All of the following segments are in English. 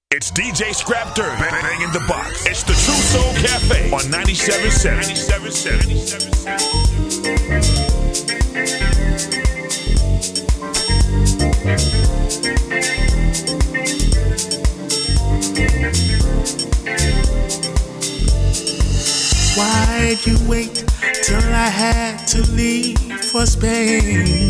It's DJ Scrap Dirt banging the box. It's the True Soul Cafe on 97.7. 97.7. Why'd you wait till I had to leave for Spain?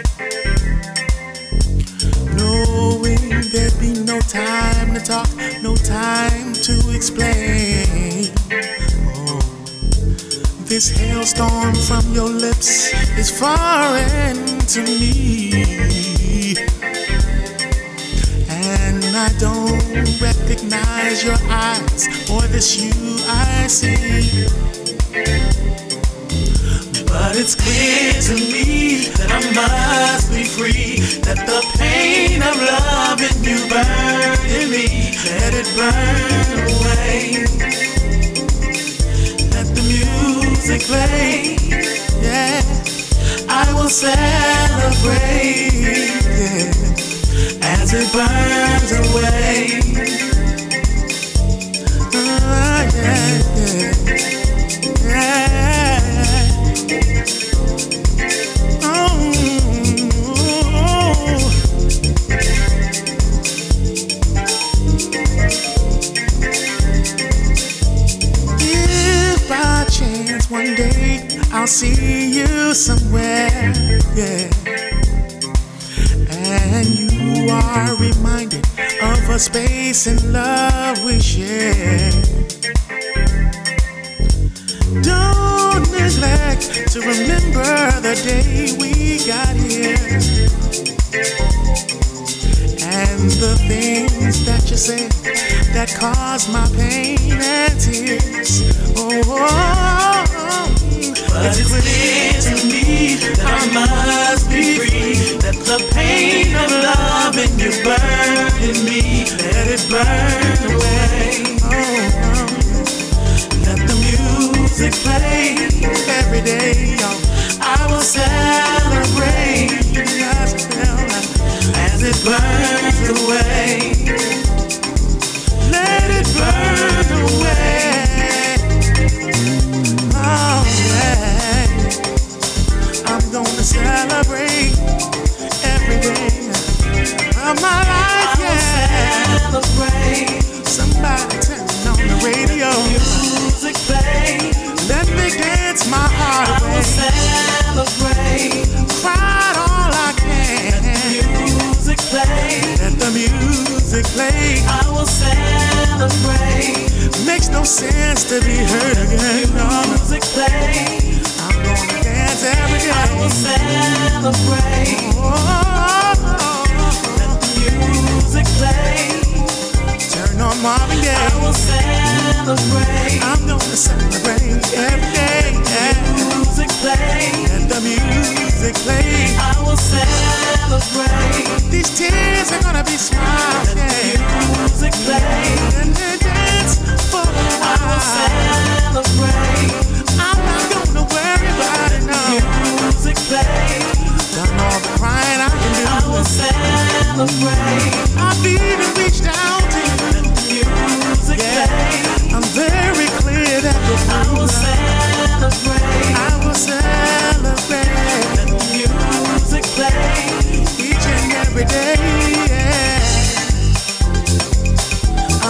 Knowing there'd be no time to talk, no time to explain. Oh, this hailstorm from your lips is foreign to me, and I don't recognize your eyes or this you I see. But it's clear to me that I must be free, that the pain of loving you burn in me, let it burn away. Let the music play, yeah, I will celebrate, yeah, as it burns away. Yeah, yeah, yeah. One day I'll see you somewhere, yeah, and you are reminded of a space and love we share. Don't neglect to remember the day we got here, and the things that you said that caused my pain and tears. Oh, but it's clear to me that I must be free, that the pain of loving you burn in me, let it burn away. Oh, let the music play every day, I will celebrate as it burns away. Let it burn away. Oh yeah, I'm gonna celebrate every day of my life. Yeah, celebrate. Somebody turn on the radio. Music play. Let me dance my heart away. I will celebrate. Cried all I can. Let the music play. Let the music play. I will celebrate. Makes no sense to be hurt again. Music play. I'm gonna dance every day. I will celebrate. Let the music play. Turn on Marvin Gaye. I will celebrate. I'm gonna celebrate every day. Music play. Let the music play. I will celebrate. These tears are gonna be smiles. Let the music play. And then dance for a while. I will celebrate. I'm not gonna worry about it now. Music play. Done all the crying I can do. I will celebrate. I've even reached out to you. Let the music play. I'm very clear that I will celebrate. I will celebrate. Let the music play. Each and every day, yeah.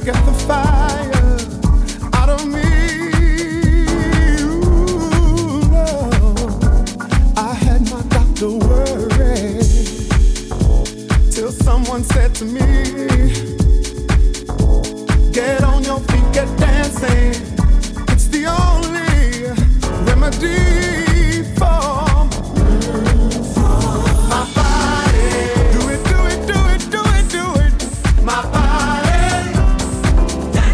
get the fire out of me. Ooh, Lord, I had my doctor worried till someone said to me, get on your feet, get dancing. It's the only remedy for my body. Do it, do it, do it, do it, do it. My body.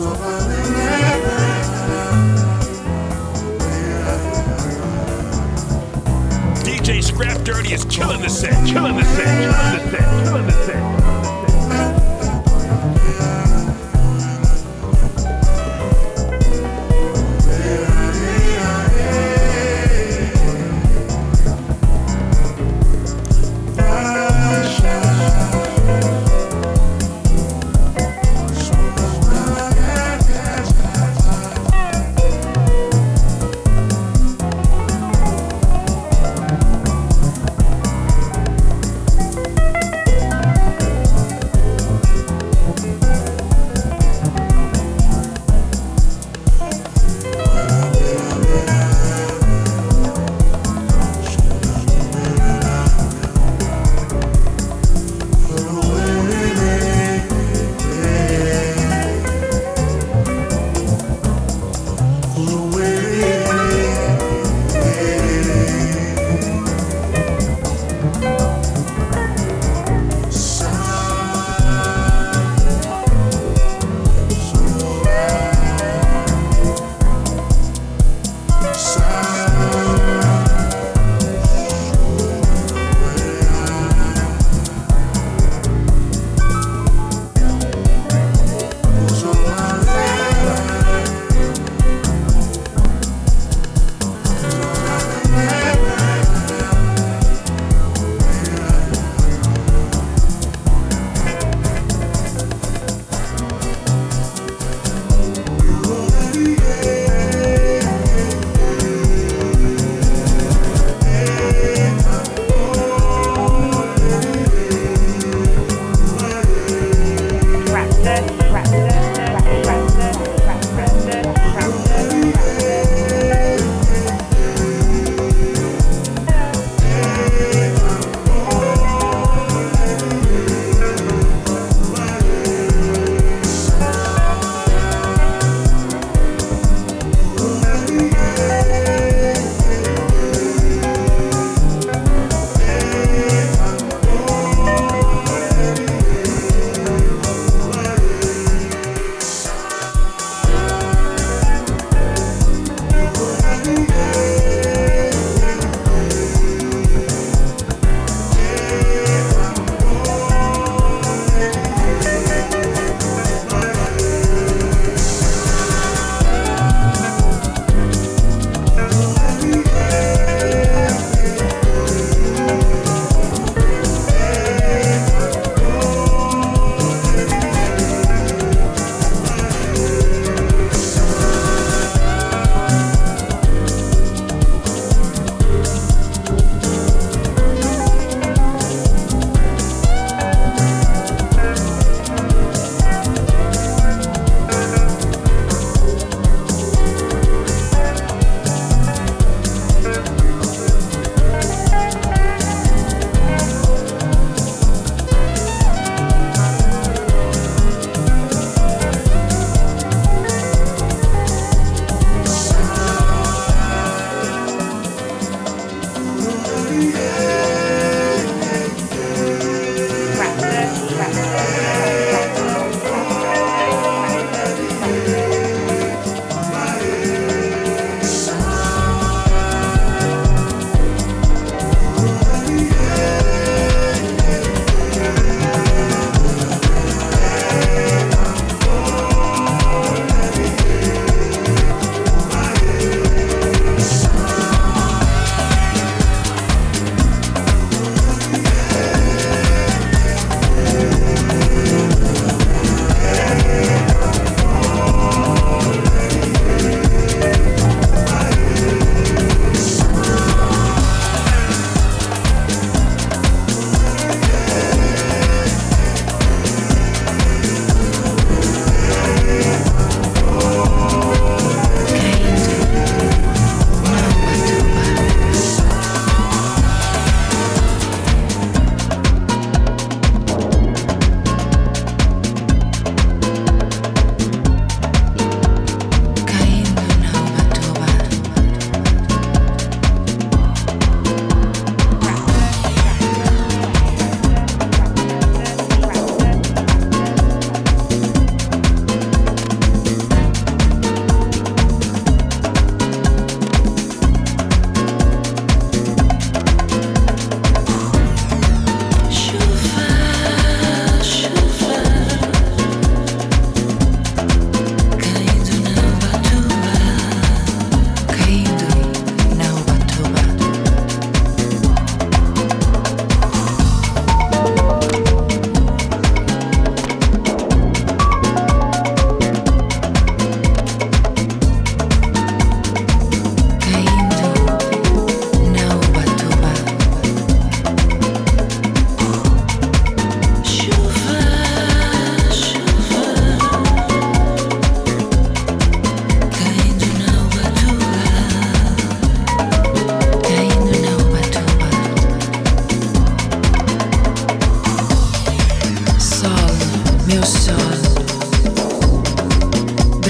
DJ Scrap Dirty is killing the set, killing the set, killing the set, killing the set.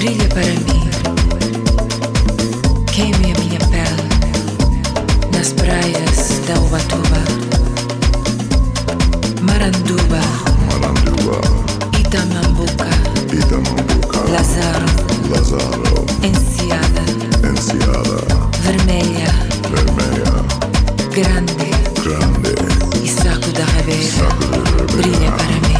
brilha para mim, queime a minha pele nas praias da Ubatuba, Maranduba, Itamambuca, Lázaro, Enseada, Vermelha, Grande e Saco da Rabeira, brilha para mim.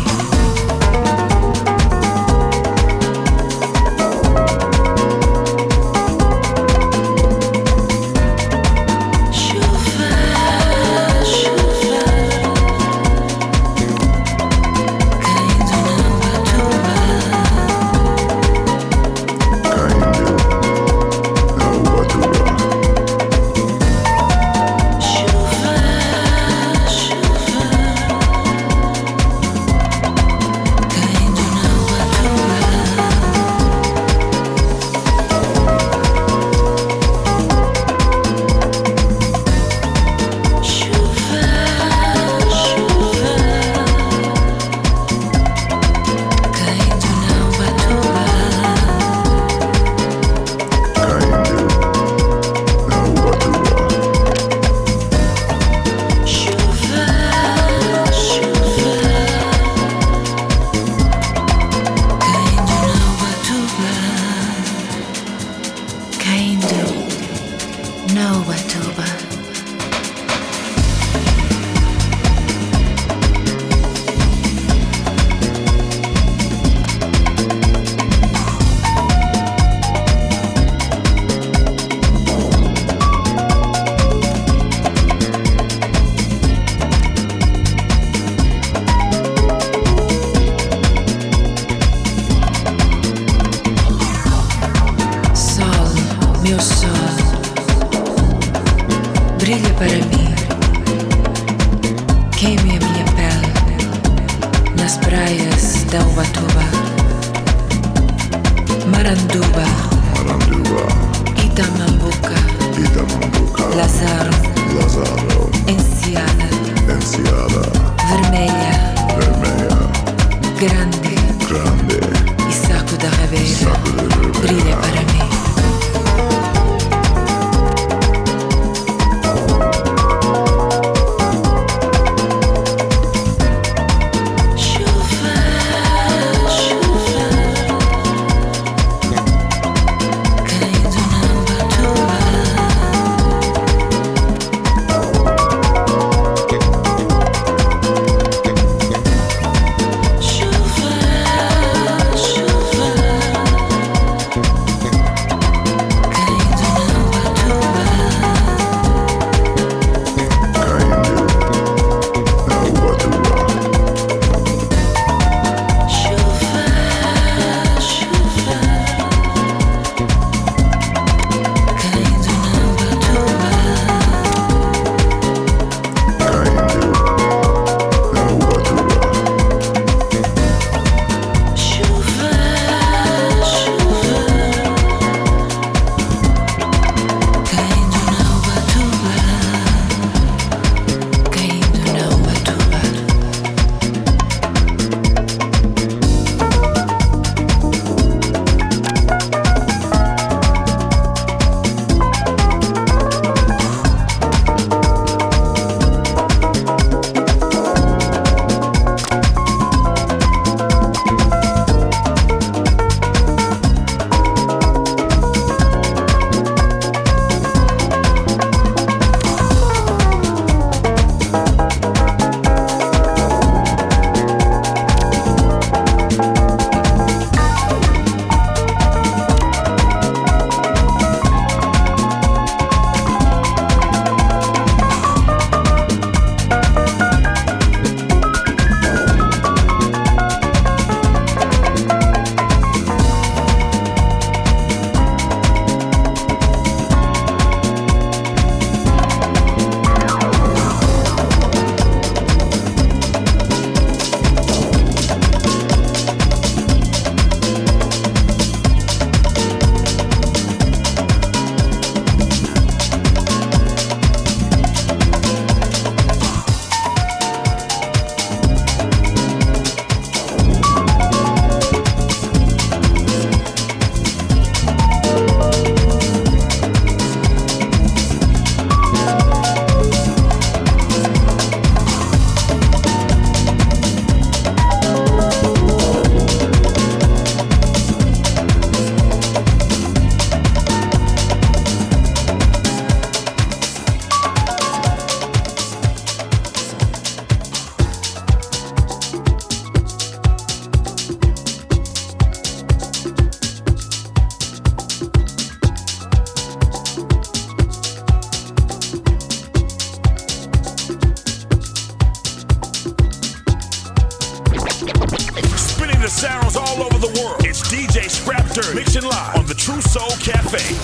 all over the world. It's DJ Scrap Dirt mixing live on the True Soul Cafe.